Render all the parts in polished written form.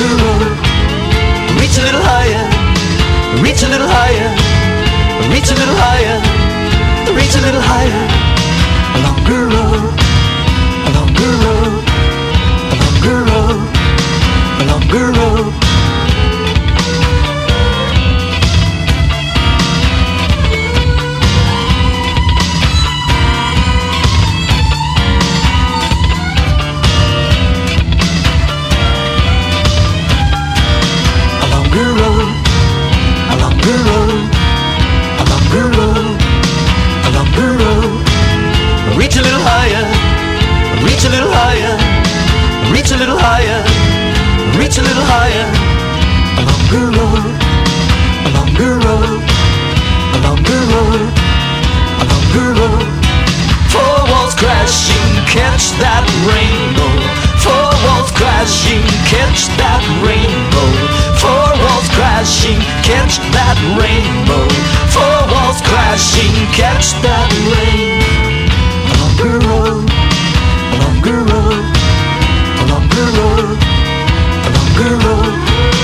longer road. Reach a little higher, reach a little higher, reach a little higher, reach a little higher. A longer road, a longer road, a longer road, a longer road. Reach a little higher, reach a little higher, reach a little higher, reach a little higher. A longer road, a longer road, a longer road, a longer road. Four walls crashing, catch that rainbow. Four walls crashing, catch that rainbow. Four walls crashing, catch that rainbow. Four walls crashing, catch that rainbow. A longer road, a longer road, a longer road, a longer road.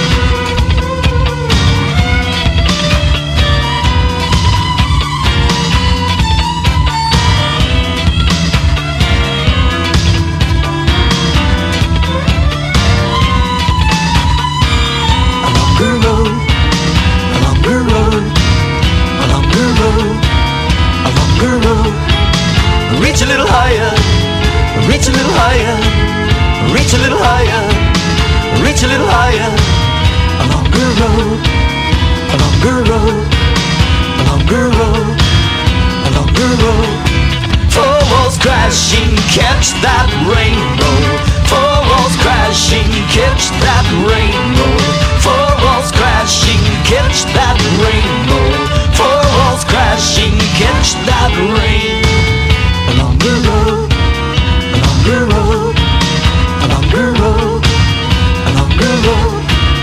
A longer road, a longer road, a longer road, a longer road. Reach a little higher, reach a little higher, reach a little higher, reach a little higher. A longer road, a longer road, a longer road, a longer road. Four walls crashing, catch that rainbow. Four walls crashing, catch that rainbow. Four walls crashing, catch that rainbow. Four walls crashing, catch that rainbow. A longer road, a longer road, a longer road, a longer road.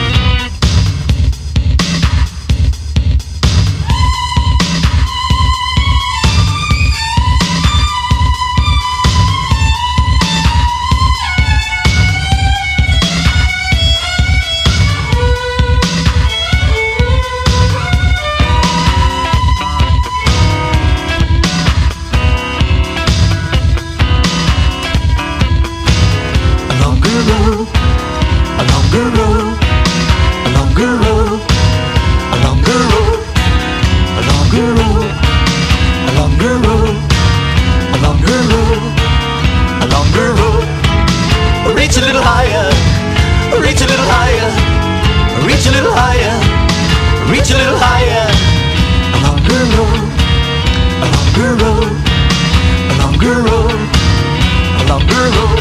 Reach a little higher, reach a little higher, reach a little higher, reach a little higher. A longer road, a longer road, a longer road, a longer road.